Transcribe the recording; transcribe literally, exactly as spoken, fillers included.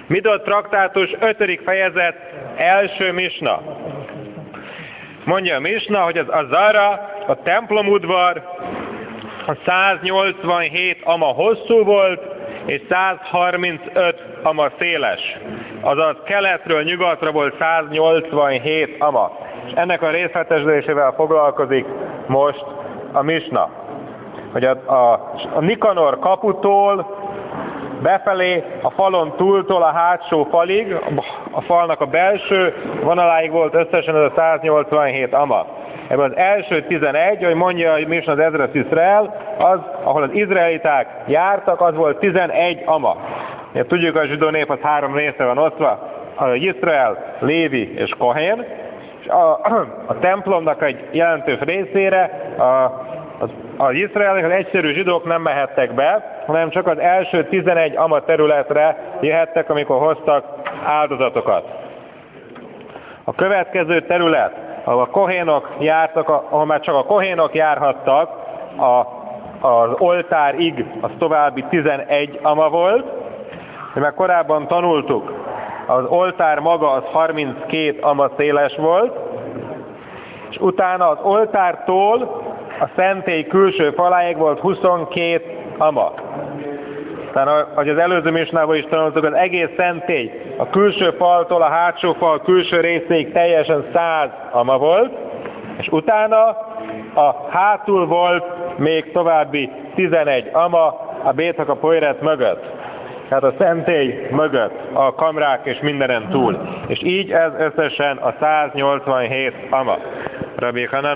Midot traktátus ötödik fejezet első misna. Mondja a misna, hogy az Azara, a templomudvar, a száznyolcvanhét ama hosszú volt, és százharmincöt ama széles. Azaz keletről nyugatra volt száznyolcvanhét ama. És ennek a részletesítésével foglalkozik most a misna. Hogy a, a, a Nikanor kaputól befelé, a falon túltól a hátsó falig, a falnak a belső vonaláig volt összesen ez a száznyolcvanhét ama. Ebből az első tizenegy, hogy mondja a misna az Ezra Yisrael, az, ahol az izraeliták jártak, az volt tizenegy ama. Ja, tudjuk, a zsidó nép az három részre van osztva, a Yisrael, Lévi és Kohén, és a, a templomnak egy jelentős részére a Az, az izraelik, az egyszerű zsidók nem mehettek be, hanem csak az első tizenegy ama területre jöhettek, amikor hoztak áldozatokat. A következő terület, ahol a kohénok jártak, ahol már csak a kohénok járhattak, a, az oltárig, az további tizenegy ama volt. Mi már korábban tanultuk, az oltár maga az harminckét ama széles volt, és utána az oltártól a szentély külső faláig volt huszonkét ama. Tehát, ahogy az előző misnában is tanultuk, az egész szentély a külső faltól a hátsó fal külső részéig teljesen száz ama volt, és utána a hátul volt még további tizenegy ama a Béthak a Poiret mögött. Tehát a szentély mögött, a kamrák és mindenen túl. És így ez összesen a száznyolcvanhét ama. Rabbi Hanan